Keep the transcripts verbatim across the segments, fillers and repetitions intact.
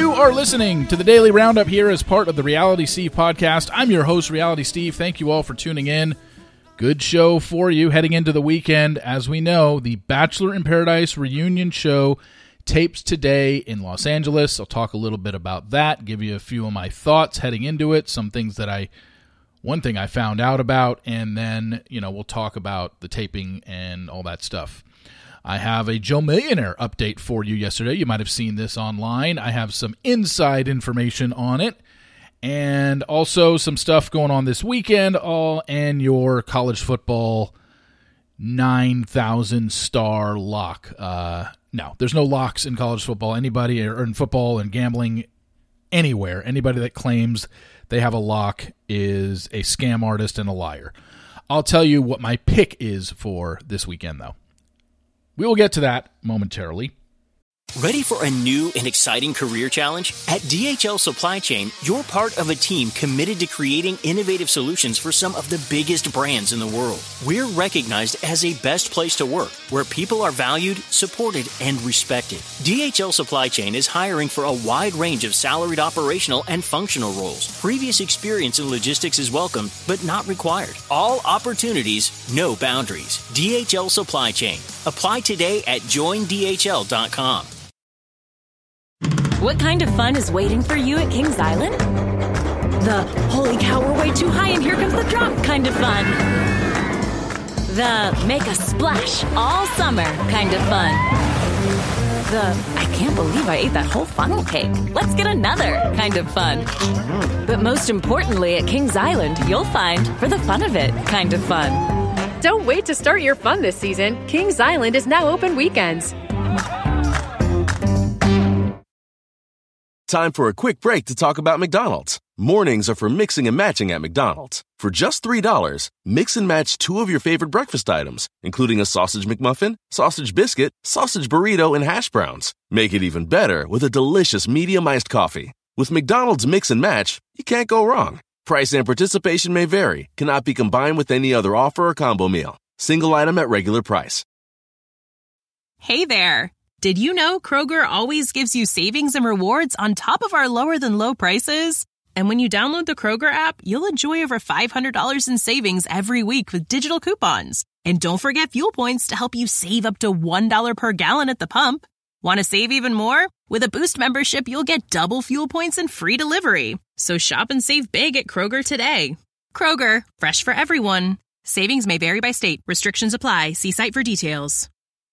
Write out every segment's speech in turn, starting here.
You are listening to the Daily Roundup here as part of the Reality Steve podcast. I'm your host, Reality Steve. Thank you all for tuning in. Good show for you heading into the weekend. As we know, the Bachelor in Paradise reunion show tapes today in Los Angeles. I'll talk a little bit about that, give you a few of my thoughts heading into it, some things that I, one thing I found out about, and then, you know, we'll talk about the taping and all that stuff. I have a Joe Millionaire update for you yesterday. You might have seen this online. I have some inside information on it, and also some stuff going on this weekend, all and your college football nine thousand star lock. Uh, no, there's no locks in college football. Anybody, or in football and gambling anywhere, anybody that claims they have a lock is a scam artist and a liar. I'll tell you what my pick is for this weekend, though. We will get to that momentarily. Ready for a new and exciting career challenge? At D H L Supply Chain, you're part of a team committed to creating innovative solutions for some of the biggest brands in the world. We're recognized as a best place to work, where people are valued, supported, and respected. D H L Supply Chain is hiring for a wide range of salaried operational and functional roles. Previous experience in logistics is welcome, but not required. All opportunities, no boundaries. D H L Supply Chain. Apply today at join D H L dot com. What kind of fun is waiting for you at Kings Island? The holy cow, we're way too high and here comes the drop kind of fun. The make a splash all summer kind of fun. The I can't believe I ate that whole funnel cake. Let's get another kind of fun. But most importantly, at Kings Island, you'll find for the fun of it kind of fun. Don't wait to start your fun this season. Kings Island is now open weekends. Time for a quick break to talk about McDonald's. Mornings are for mixing and matching at McDonald's. For just three dollars, mix and match two of your favorite breakfast items, including a sausage McMuffin, sausage biscuit, sausage burrito, and hash browns. Make it even better with a delicious medium iced coffee. With McDonald's Mix and Match, you can't go wrong. Price and participation may vary, cannot be combined with any other offer or combo meal. Single item at regular price. Hey there. Did you know Kroger always gives you savings and rewards on top of our lower-than-low prices? And when you download the Kroger app, you'll enjoy over five hundred dollars in savings every week with digital coupons. And don't forget fuel points to help you save up to one dollar per gallon at the pump. Want to save even more? With a Boost membership, you'll get double fuel points and free delivery. So shop and save big at Kroger today. Kroger, fresh for everyone. Savings may vary by state. Restrictions apply. See site for details.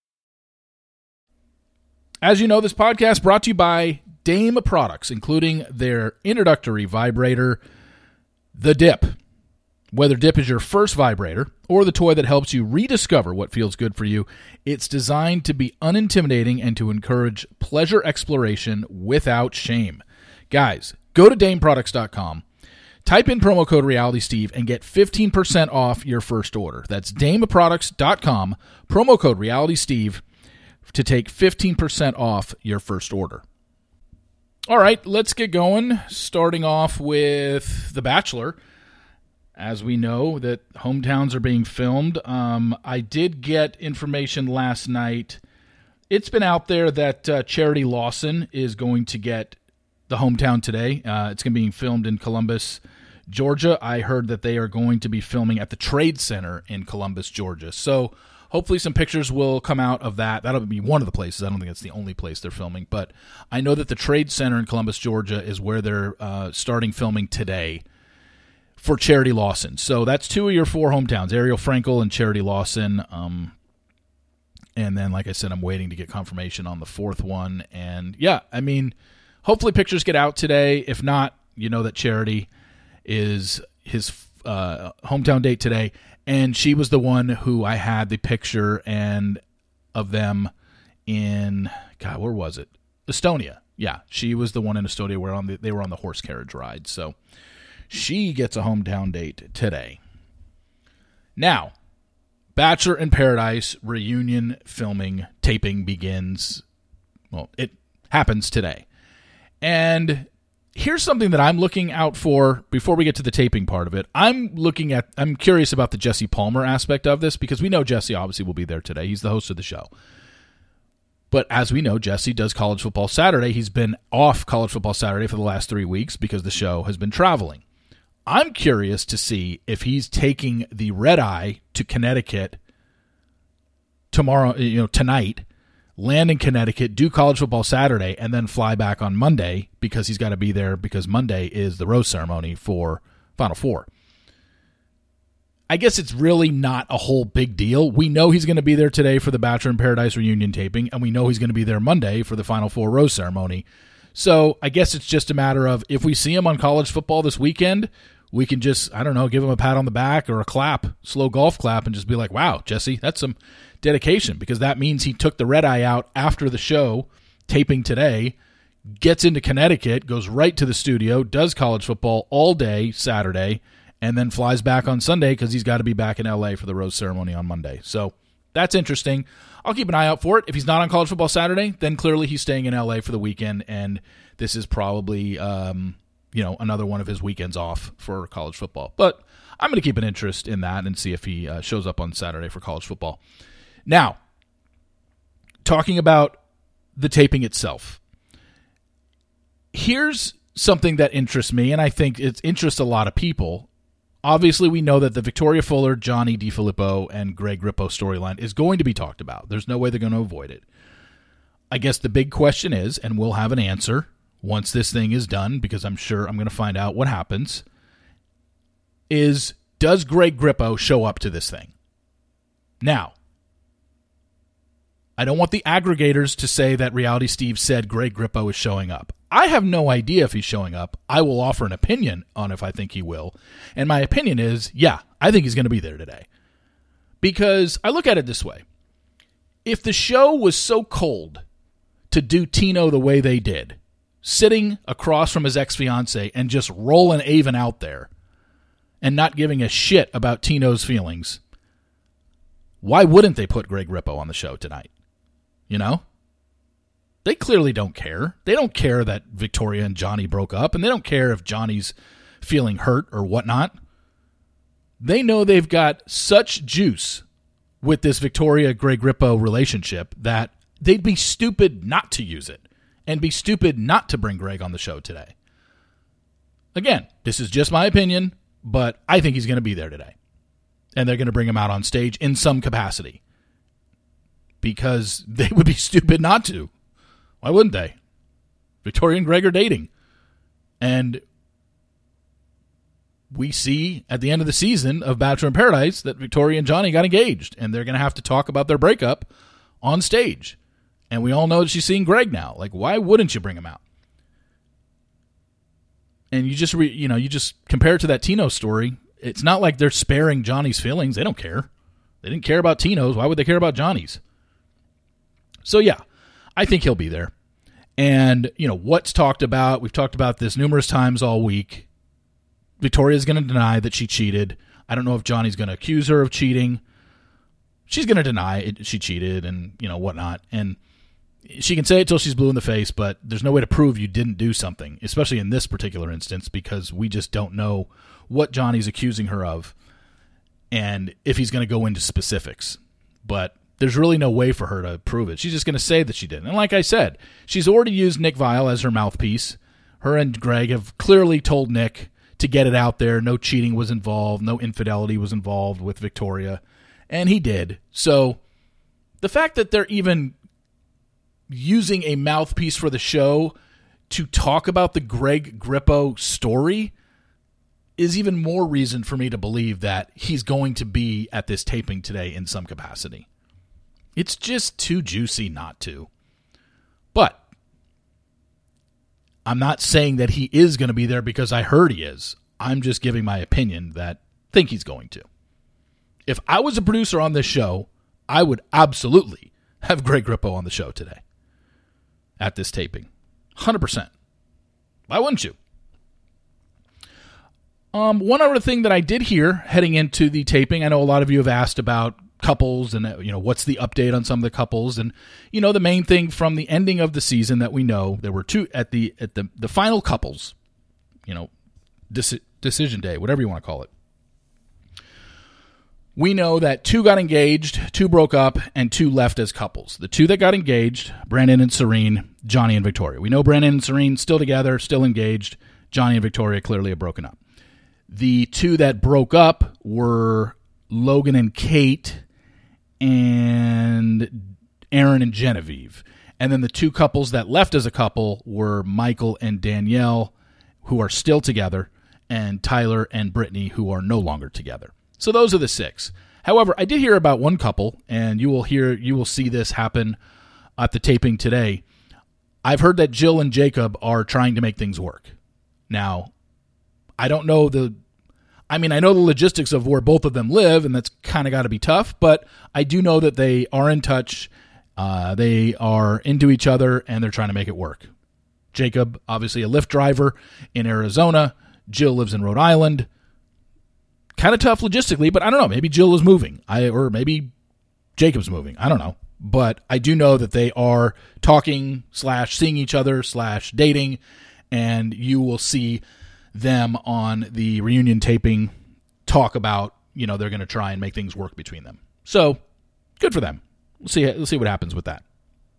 As you know, this podcast brought to you by Dame Products, including their introductory vibrator, the Dip. Whether Dip is your first vibrator or the toy that helps you rediscover what feels good for you, it's designed to be unintimidating and to encourage pleasure exploration without shame. Guys, go to dame products dot com, type in promo code RealitySteve, and get fifteen percent off your first order. That's dame products dot com, promo code RealitySteve, to take fifteen percent off your first order. All right, let's get going, starting off with The Bachelor. As we know that hometowns are being filmed, um, I did get information last night. It's been out there that uh, Charity Lawson is going to get the hometown today. Uh, it's going to be filmed in Columbus, Georgia. I heard that they are going to be filming at the Trade Center in Columbus, Georgia. So hopefully some pictures will come out of that. That'll be one of the places. I don't think it's the only place they're filming. But I know that the Trade Center in Columbus, Georgia is where they're uh, starting filming today for Charity Lawson. So that's two of your four hometowns, Ariel Frankel and Charity Lawson. Um, and then, like I said, I'm waiting to get confirmation on the fourth one. And, yeah, I mean, hopefully pictures get out today. If not, you know that Charity is his uh, hometown date today. And she was the one who I had the picture and of them in, God, where was it? Estonia. Yeah, she was the one in Estonia where on the, they were on the horse carriage ride. So she gets a hometown date today. Now, Bachelor in Paradise reunion filming, taping begins. Well, it happens today. And here's something that I'm looking out for before we get to the taping part of it. I'm looking at, I'm curious about the Jesse Palmer aspect of this because we know Jesse obviously will be there today. He's the host of the show. But as we know, Jesse does College Football Saturday. He's been off College Football Saturday for the last three weeks because the show has been traveling. I'm curious to see if he's taking the red eye to Connecticut tomorrow, you know, tonight, land in Connecticut, do College Football Saturday, and then fly back on Monday because he's got to be there because Monday is the rose ceremony for Final Four. I guess it's really not a whole big deal. We know he's going to be there today for the Bachelor in Paradise reunion taping, and we know he's going to be there Monday for the Final Four rose ceremony. So I guess it's just a matter of if we see him on college football this weekend, we can just, I don't know, give him a pat on the back or a clap, slow golf clap, and just be like, wow, Jesse, that's some dedication, because that means he took the red eye out after the show, taping today, gets into Connecticut, goes right to the studio, does college football all day Saturday, and then flies back on Sunday because he's got to be back in L A for the rose ceremony on Monday. So that's interesting. I'll keep an eye out for it. If he's not on College Football Saturday, then clearly he's staying in L A for the weekend, and this is probably um, you know, another one of his weekends off for college football. But I'm going to keep an interest in that and see if he uh, shows up on Saturday for college football. Now, talking about the taping itself, here's something that interests me, and I think it interests a lot of people. Obviously, we know that the Victoria Fuller, Johnny DeFilippo, and Greg Grippo storyline is going to be talked about. There's no way they're going to avoid it. I guess the big question is, and we'll have an answer once this thing is done, because I'm sure I'm going to find out what happens, is does Greg Grippo show up to this thing? Now, I don't want the aggregators to say that Reality Steve said Greg Grippo is showing up. I have no idea if he's showing up. I will offer an opinion on if I think he will. And my opinion is, yeah, I think he's going to be there today. Because I look at it this way. If the show was so cold to do Tino the way they did, sitting across from his ex-fiancée and just rolling Avon out there and not giving a shit about Tino's feelings, why wouldn't they put Greg Grippo on the show tonight? You know? They clearly don't care. They don't care that Victoria and Johnny broke up, and they don't care if Johnny's feeling hurt or whatnot. They know they've got such juice with this Victoria-Greg Grippo relationship that they'd be stupid not to use it and be stupid not to bring Greg on the show today. Again, this is just my opinion, but I think he's going to be there today. And they're going to bring him out on stage in some capacity because they would be stupid not to. Why wouldn't they? Victoria and Greg are dating. And we see at the end of the season of Bachelor in Paradise that Victoria and Johnny got engaged, and they're going to have to talk about their breakup on stage. And we all know that she's seeing Greg now. Like, why wouldn't you bring him out? And you just, re, you know, you just compare it to that Tino story. It's not like they're sparing Johnny's feelings. They don't care. They didn't care about Tino's. Why would they care about Johnny's? So, yeah. I think he'll be there. And, you know, what's talked about, we've talked about this numerous times all week. Victoria's going to deny that she cheated. I don't know if Johnny's going to accuse her of cheating. She's going to deny it, she cheated and, you know, whatnot. And she can say it till she's blue in the face, but there's no way to prove you didn't do something, especially in this particular instance, because we just don't know what Johnny's accusing her of and if he's going to go into specifics. But there's really no way for her to prove it. She's just going to say that she didn't. And like I said, she's already used Nick Viall as her mouthpiece. Her and Greg have clearly told Nick to get it out there. No cheating was involved. No infidelity was involved with Victoria. And he did. So the fact that they're even using a mouthpiece for the show to talk about the Greg Grippo story is even more reason for me to believe that he's going to be at this taping today in some capacity. It's just too juicy not to. But I'm not saying that he is going to be there because I heard he is. I'm just giving my opinion that I think he's going to. If I was a producer on this show, I would absolutely have Greg Grippo on the show today at this taping. one hundred percent. Why wouldn't you? Um, one other thing that I did hear heading into the taping, I know a lot of you have asked about couples and, you know, what's the update on some of the couples. And, you know, the main thing from the ending of the season that we know, there were two at the at the, the final couples, you know, deci- decision day, whatever you want to call it. we know that two got engaged, two broke up, and two left as couples. The two that got engaged, Brandon and Serene, Johnny and Victoria. We know Brandon and Serene still together, still engaged. Johnny and Victoria clearly have broken up. The two that broke up were Logan and Kate and Aaron and Genevieve. And then the two couples that left as a couple were Michael and Danielle, who are still together, and Tyler and Brittany, who are no longer together. So those are the six. However, I did hear about one couple, and you will hear, you will see this happen at the taping today. I've heard that Jill and Jacob are trying to make things work. Now, I don't know the, I mean, I know the logistics of where both of them live, and that's kind of got to be tough, but I do know that they are in touch. Uh, they are into each other, and they're trying to make it work. Jacob, obviously a Lyft driver in Arizona. Jill lives in Rhode Island. Kind of tough logistically, but I don't know. Maybe Jill is moving, I or maybe Jacob's moving. I don't know. But I do know that they are talking slash seeing each other slash dating, and you will see them on the reunion taping talk about, you know, they're going to try and make things work between them. So good for them. We'll see. We'll see what happens with that.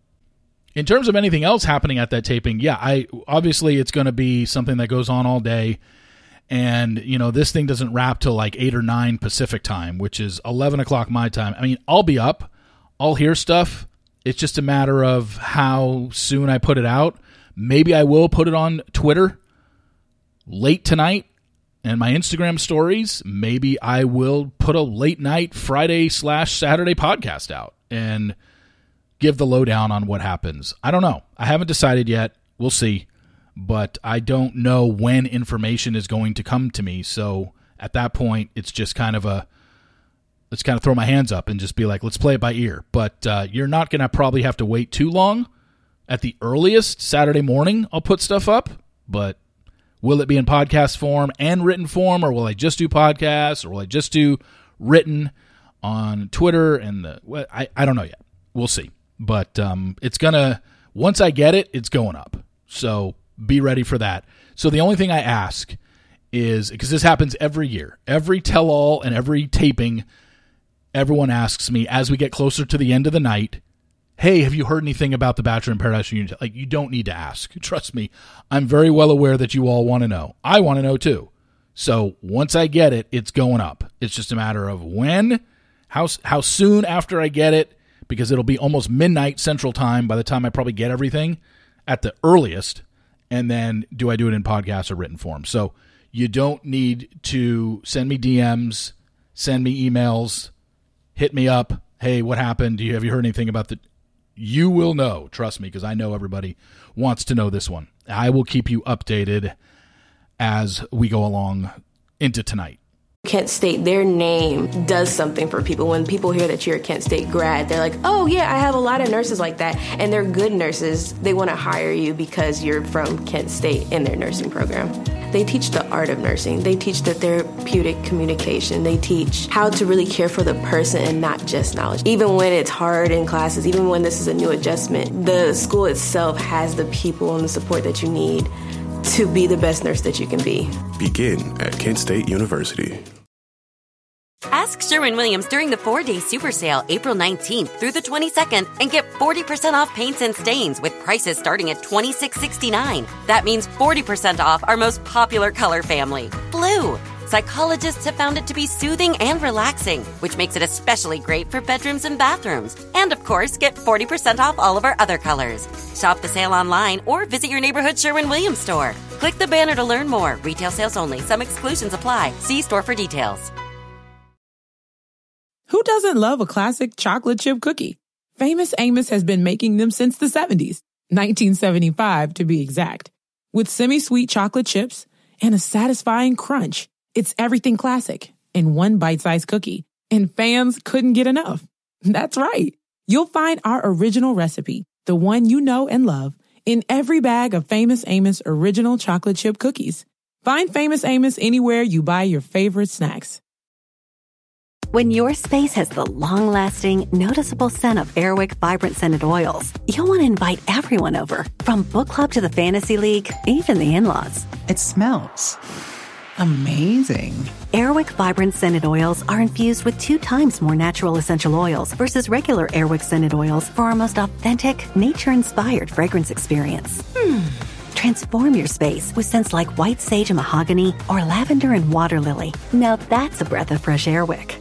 In terms of anything else happening at that taping, yeah, I obviously it's going to be something that goes on all day. And, you know, this thing doesn't wrap till like eight or nine Pacific time, which is eleven o'clock my time. I mean, I'll be up. I'll hear stuff. It's just a matter of how soon I put it out. Maybe I will put it on Twitter late tonight and my Instagram stories. Maybe I will put a late night Friday slash Saturday podcast out and give the lowdown on what happens. I don't know. I haven't decided yet. We'll see. But I don't know when information is going to come to me. So at that point, it's just kind of a, let's kind of throw my hands up and just be like, let's play it by ear. But uh, you're not going to probably have to wait too long. At the earliest, Saturday morning, I'll put stuff up. But will it be in podcast form and written form, or will I just do podcasts, or will I just do written on Twitter? And the, well, I, I don't know yet. We'll see. But um, it's going to, once I get it, it's going up. So be ready for that. So the only thing I ask is, because this happens every year, every tell-all and every taping, everyone asks me as we get closer to the end of the night, hey, have you heard anything about the Bachelor in Paradise reunion? Like, you don't need to ask. Trust me. I'm very well aware that you all want to know. I want to know too. So once I get it, it's going up. It's just a matter of when, how, how soon after I get it, because it'll be almost midnight Central Time by the time I probably get everything at the earliest. And then do I do it in podcast or written form? So you don't need to send me D Ms, send me emails, hit me up. Hey, what happened? Do you have you heard anything about the? You will know. Trust me, because I know everybody wants to know this one. I will keep you updated as we go along into tonight. Kent State, their name does something for people. When people hear that you're a Kent State grad, they're like, oh yeah, I have a lot of nurses like that. And they're good nurses. They want to hire you because you're from Kent State in their nursing program. They teach the art of nursing. They teach the therapeutic communication. They teach how to really care for the person and not just knowledge. Even when it's hard in classes, even when this is a new adjustment, the school itself has the people and the support that you need to be the best nurse that you can be. Begin at Kent State University. Ask Sherwin-Williams during the four-day super sale, April nineteenth through the twenty-second, and get forty percent off paints and stains with prices starting at twenty-six sixty-nine. That means forty percent off our most popular color family, blue. Psychologists have found it to be soothing and relaxing, which makes it especially great for bedrooms and bathrooms. And, of course, get forty percent off all of our other colors. Shop the sale online or visit your neighborhood Sherwin-Williams store. Click the banner to learn more. Retail sales only. Some exclusions apply. See store for details. Who doesn't love a classic chocolate chip cookie? Famous Amos has been making them since the seventies, nineteen seventy-five to be exact. With semi-sweet chocolate chips and a satisfying crunch, it's everything classic in one bite-sized cookie, and fans couldn't get enough. That's right. You'll find our original recipe, the one you know and love, in every bag of Famous Amos original chocolate chip cookies. Find Famous Amos anywhere you buy your favorite snacks. When your space has the long-lasting, noticeable scent of Airwick Vibrant Scented Oils, you'll want to invite everyone over, from book club to the fantasy league, even the in-laws. It smells Amazing. Airwick Vibrant Scented Oils are infused with two times more natural essential oils versus regular Airwick Scented Oils for our most authentic, nature-inspired fragrance experience. Hmm. Transform your space with scents like white sage and mahogany or lavender and water lily. Now that's a breath of fresh Airwick.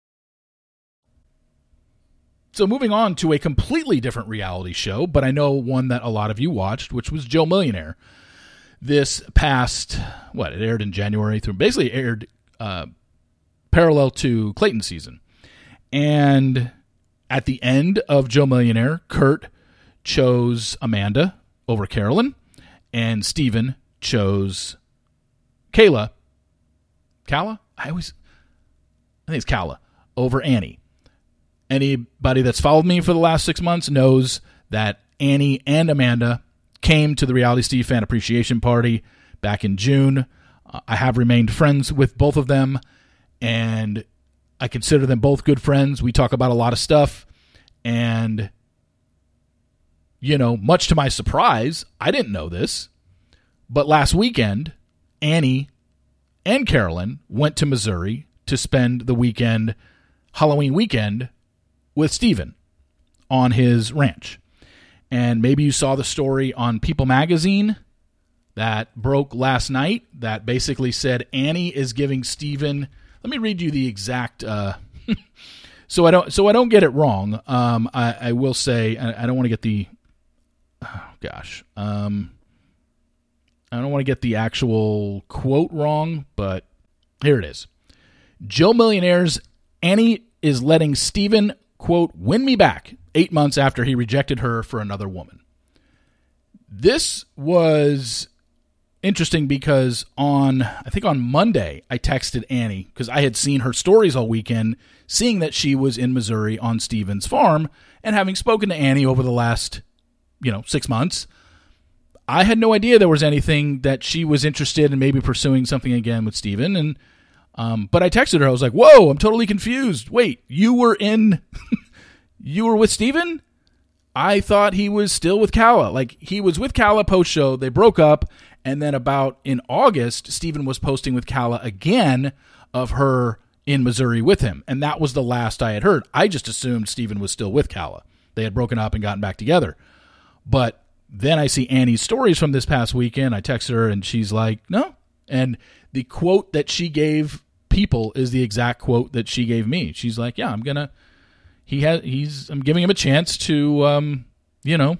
So moving on to a completely different reality show, but I know one that a lot of you watched, which was Joe Millionaire. This past, what, it aired in January through, basically aired uh, parallel to Clayton season. And at the end of Joe Millionaire, Kurt chose Amanda over Carolyn, and Steven chose Kayla. Kala? I always, I think it's Kala, over Annie. Anybody that's followed me for the last six months knows that Annie and Amanda came to the Reality Steve Fan Appreciation Party back in June. Uh, I have remained friends with both of them, and I consider them both good friends. We talk about a lot of stuff, and, you know, much to my surprise, I didn't know this, but last weekend, Annie and Carolyn went to Missouri to spend the weekend, Halloween weekend, with Steven on his ranch. And maybe you saw the story on People Magazine that broke last night that basically said Annie is giving Steven, let me read you the exact, uh, so I don't so I don't get it wrong. Um, I, I will say, I, I don't want to get the, oh gosh, um, I don't want to get the actual quote wrong, but here it is. Joe Millionaire's Annie is letting Steven, quote, win me back eight months after he rejected her for another woman. This was interesting because on, I think on Monday, I texted Annie because I had seen her stories all weekend, seeing that she was in Missouri on Steven's farm, and having spoken to Annie over the last, you know, six months, I had no idea there was anything that she was interested in maybe pursuing something again with Steven. And Um, but I texted her. I was like, whoa, I'm totally confused. Wait, you were in, you were with Steven? I thought he was still with Kala. Like, he was with Kala post-show. They broke up. And then about in August, Steven was posting with Kala again of her in Missouri with him. And that was the last I had heard. I just assumed Steven was still with Kala. They had broken up and gotten back together. But then I see Annie's stories from this past weekend. I text her and she's like, no. And the quote that she gave People is the exact quote that she gave me. She's like, yeah, I'm going to, he has, he's, I'm giving him a chance to, um, you know,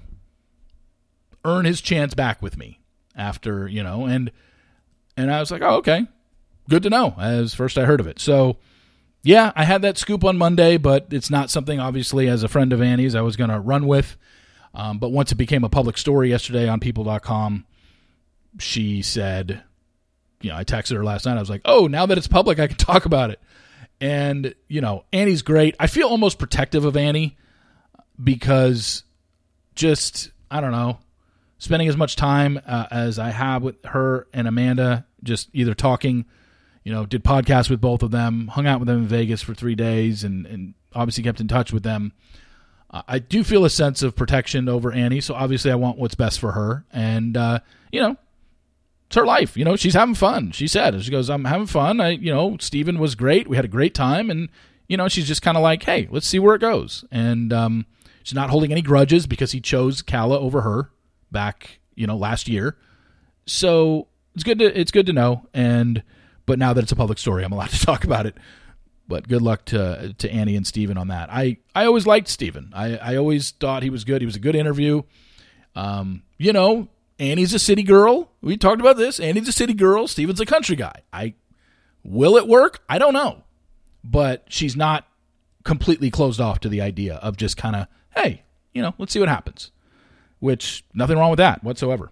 earn his chance back with me after, you know, and, and I was like, oh, okay, good to know, as first I heard of it. So yeah, I had that scoop on Monday, but it's not something obviously as a friend of Annie's I was going to run with. Um, but once it became a public story yesterday on people dot com, she said, you know, I texted her last night. I was like, oh, now that it's public, I can talk about it. And, you know, Annie's great. I feel almost protective of Annie because just, I don't know, spending as much time uh, as I have with her and Amanda, just either talking, you know, did podcasts with both of them, hung out with them in Vegas for three days, and, and obviously kept in touch with them. Uh, I do feel a sense of protection over Annie, so obviously I want what's best for her. And, uh, you know, it's her life. You know, she's having fun. She said, she goes, I'm having fun. I, you know, Steven was great. We had a great time. And, you know, she's just kind of like, hey, let's see where it goes. And um, she's not holding any grudges because he chose Kala over her back, you know, last year. So it's good to, it's good to know. And, but now that it's a public story, I'm allowed to talk about it. But good luck to to Annie and Steven on that. I, I always liked Steven. I, I always thought he was good. He was a good interview. Um, you know, Annie's a city girl. We talked about this. Annie's a city girl. Steven's a country guy. I will it work? I don't know. But she's not completely closed off to the idea of just kind of, hey, you know, let's see what happens. Which, nothing wrong with that whatsoever.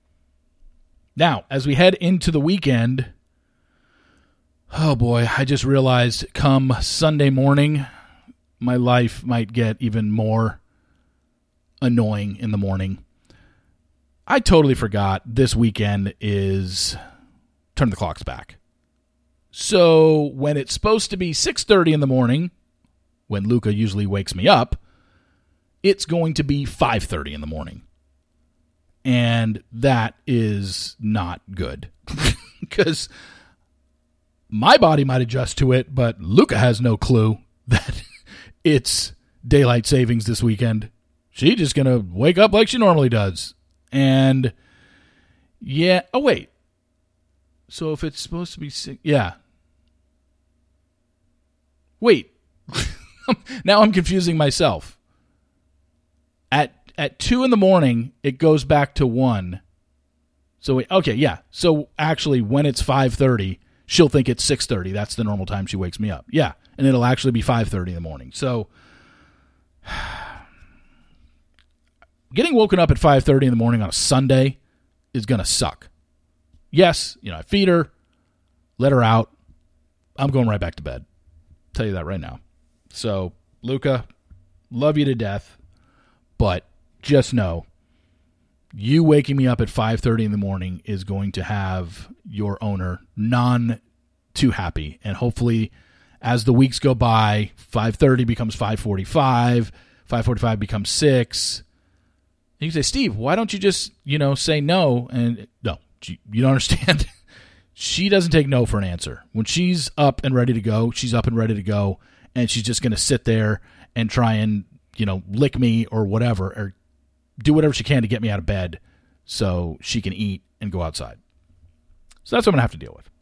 Now, as we head into the weekend, oh boy, I just realized come Sunday morning, my life might get even more annoying in the morning. I totally forgot this weekend is turn the clocks back. So when it's supposed to be six thirty in the morning, when Luca usually wakes me up, it's going to be five thirty in the morning. And that is not good. Because My body might adjust to it, but Luca has no clue that it's daylight savings this weekend. She's just going to wake up like she normally does. And, yeah, oh, wait. So if it's supposed to be six, yeah. Wait. Now I'm confusing myself. At at two in the morning, it goes back to one. So, wait, okay, yeah. So actually, when it's five thirty, she'll think it's six thirty. That's the normal time she wakes me up. Yeah, and it'll actually be five thirty in the morning. So getting woken up at five thirty in the morning on a Sunday is going to suck. Yes, you know, I feed her, let her out. I'm going right back to bed. I'll tell you that right now. So, Luca, love you to death, but just know you waking me up at five thirty in the morning is going to have your owner none too happy. And hopefully, as the weeks go by, five thirty becomes five forty-five, five forty-five becomes six. And you say, Steve, why don't you just, you know, say no? And no, you don't understand. She doesn't take no for an answer. When she's up and ready to go, she's up and ready to go, and she's just going to sit there and try and, you know, lick me or whatever, or do whatever she can to get me out of bed so she can eat and go outside. So that's what I'm going to have to deal with.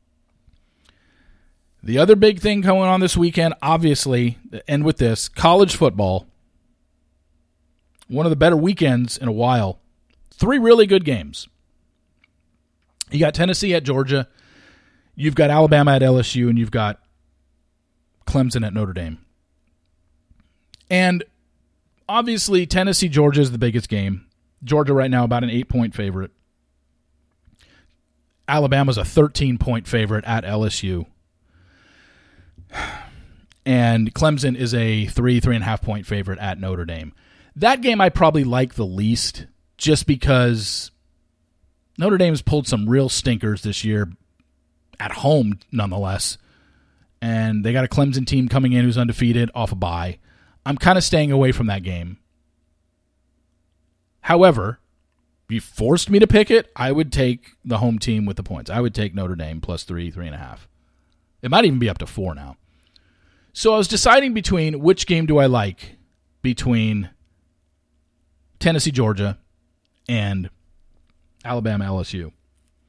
The other big thing going on this weekend, obviously, and with this, college football. One of the better weekends in a while. Three really good games. You got Tennessee at Georgia. You've got Alabama at L S U, and you've got Clemson at Notre Dame. And obviously, Tennessee-Georgia is the biggest game. Georgia right now about an eight-point favorite. Alabama's a thirteen-point favorite at L S U. And Clemson is a three, three-and-a-half-point favorite at Notre Dame. That game I probably like the least just because Notre Dame's pulled some real stinkers this year at home nonetheless. And they got a Clemson team coming in who's undefeated off a bye. I'm kind of staying away from that game. However, if you forced me to pick it, I would take the home team with the points. I would take Notre Dame plus three, three and a half. It might even be up to four now. So I was deciding between which game do I like between Tennessee, Georgia, and Alabama, L S U.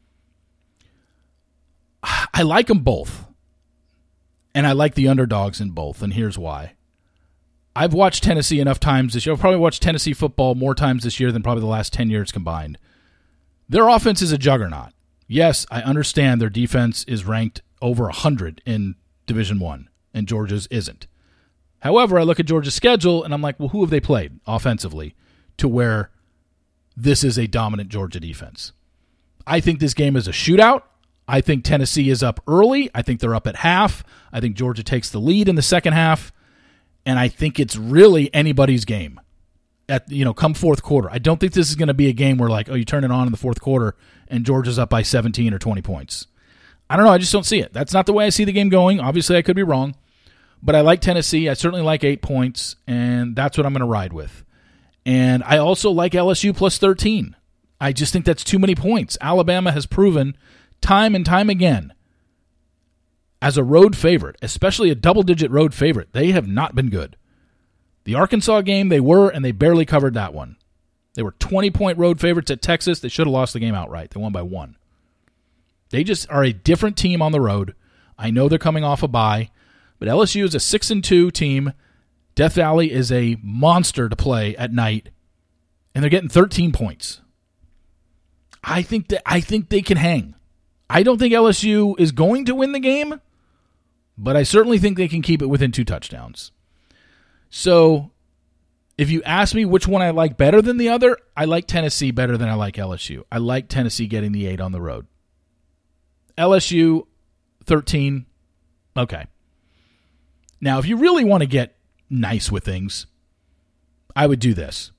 I like them both. And I like the underdogs in both, and here's why. I've watched Tennessee enough times this year. I've probably watched Tennessee football more times this year than probably the last ten years combined. Their offense is a juggernaut. Yes, I understand their defense is ranked over one hundred in Division One, and Georgia's isn't. However, I look at Georgia's schedule, and I'm like, well, who have they played offensively to where this is a dominant Georgia defense? I think this game is a shootout. I think Tennessee is up early. I think they're up at half. I think Georgia takes the lead in the second half. And I think it's really anybody's game at, you know, come fourth quarter. I don't think this is going to be a game where, like, oh, you turn it on in the fourth quarter and Georgia's up by seventeen or twenty points. I don't know. I just don't see it. That's not the way I see the game going. Obviously, I could be wrong. But I like Tennessee. I certainly like eight points, and that's what I'm going to ride with. And I also like L S U plus thirteen. I just think that's too many points. Alabama has proven time and time again as a road favorite, especially a double-digit road favorite, they have not been good. The Arkansas game, they were, and they barely covered that one. They were twenty-point road favorites at Texas. They should have lost the game outright. They won by one. They just are a different team on the road. I know they're coming off a bye, but L S U is a six and two team. Death Valley is a monster to play at night, and they're getting thirteen points. I think that I think they can hang. I don't think L S U is going to win the game, but I certainly think they can keep it within two touchdowns. So if you ask me which one I like better than the other, I like Tennessee better than I like L S U. I like Tennessee getting the eight on the road. L S U, thirteen, okay. Now, if you really want to get nice with things, I would do this.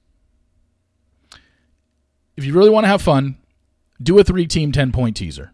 If you really want to have fun, do a three-team ten-point teaser.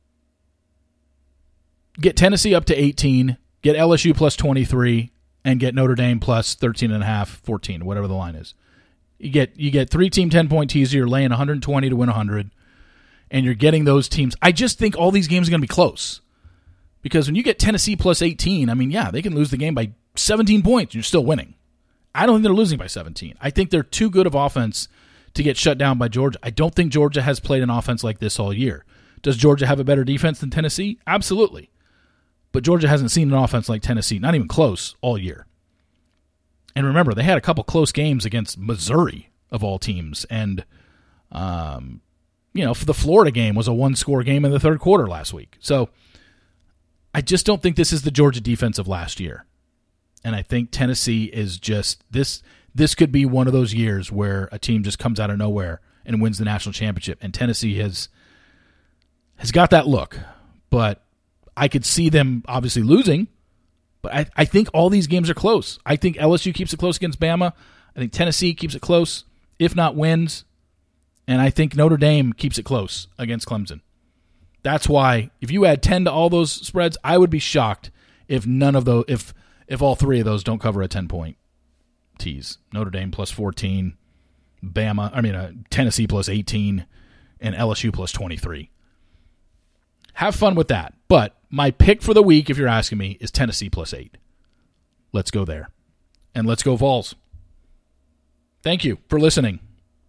Get Tennessee up to eighteen, get L S U plus twenty-three, and get Notre Dame plus thirteen and a half, fourteen, whatever the line is. You get you get three-team ten-point teaser, you're laying one hundred twenty to win one hundred, and you're getting those teams. I just think all these games are going to be close. Because when you get Tennessee plus eighteen, I mean, yeah, they can lose the game by seventeen points. You're still winning. I don't think they're losing by seventeen. I think they're too good of offense to get shut down by Georgia. I don't think Georgia has played an offense like this all year. Does Georgia have a better defense than Tennessee? Absolutely. But Georgia hasn't seen an offense like Tennessee, not even close, all year. And remember, they had a couple close games against Missouri, of all teams. And, um, you know, the Florida game was a one-score game in the third quarter last week. So I just don't think this is the Georgia defense of last year. And I think Tennessee is just this. This could be one of those years where a team just comes out of nowhere and wins the national championship. And Tennessee has has got that look. But I could see them obviously losing. But I, I think all these games are close. I think L S U keeps it close against Bama. I think Tennessee keeps it close, if not wins. And I think Notre Dame keeps it close against Clemson. That's why if you add ten to all those spreads, I would be shocked if none of those, if if all three of those don't cover a ten-point tease. Notre Dame plus fourteen, Bama, I mean uh, Tennessee plus eighteen, and L S U plus twenty-three. Have fun with that. But my pick for the week, if you're asking me, is Tennessee plus eight. Let's go there. And let's go Vols. Thank you for listening.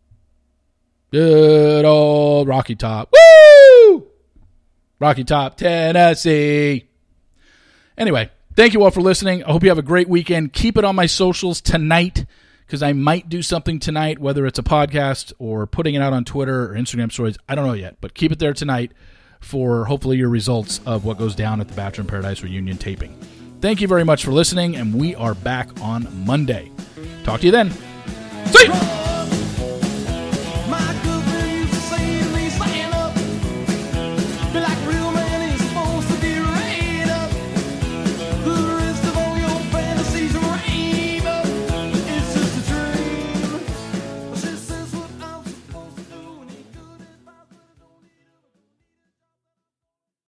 Good old Rocky Top. Woo! Rocky Top, Tennessee. Anyway, thank you all for listening. I hope you have a great weekend. Keep it on my socials tonight because I might do something tonight, whether it's a podcast or putting it out on Twitter or Instagram stories. I don't know yet, but keep it there tonight for hopefully your results of what goes down at the Bachelor in Paradise reunion taping. Thank you very much for listening, and we are back on Monday. Talk to you then. See you!